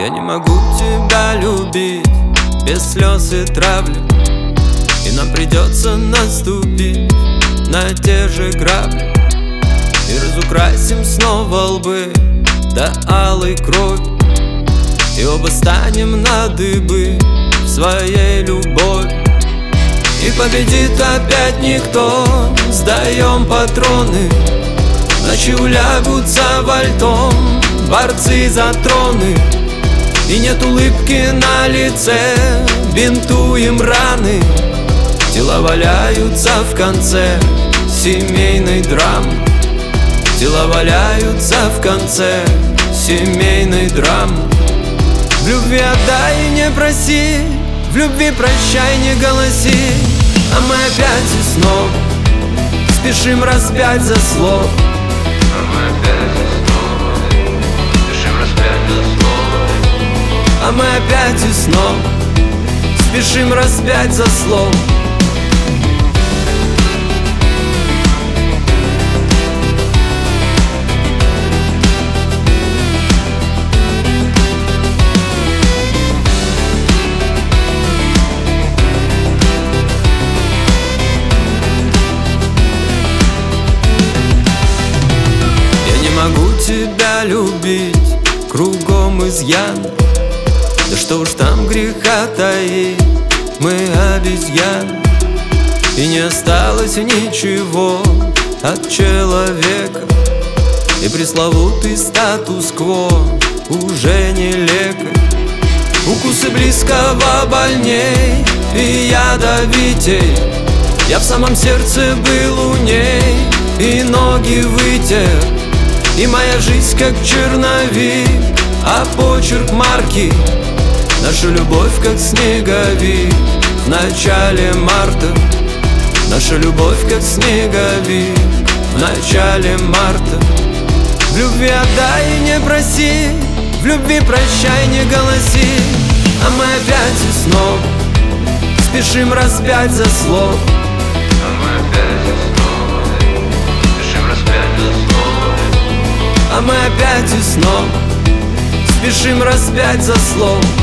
Я не могу тебя любить без слез и травли, и нам придется наступить на те же грабли. И разукрасим снова лбы до алой крови, и оба станем на дыбы в своей любови. И победит опять никто, сдаем патроны. Ночи улягутся вальтом борцы за троны, и нет улыбки на лице, бинтуем раны. Тела валяются в конце семейной драмы. Тела валяются в конце семейной драмы. В любви отдай и не проси, в любви прощай, не голоси. А мы опять и снова спешим распять за слово. А мы опять и снова спешим распять за слово. А мы опять и снова спешим распять за слово. Могу тебя любить, кругом изъян. Да что уж там греха таить, мы обезьян. И не осталось ничего от человека, и пресловутый статус-кво уже не лекарь. Укусы близкого больней и ядовитей. Я в самом сердце был у ней и ноги вытер. И моя жизнь как черновик, а почерк марки. Наша любовь как снеговик в начале марта. Наша любовь как снеговик в начале марта. В любви отдай и не проси, в любви прощай, не голоси. А мы опять и снова спешим распять за слово. А мы опять и снова спешим распять за слово. А мы опять и снова спешим распять за слово.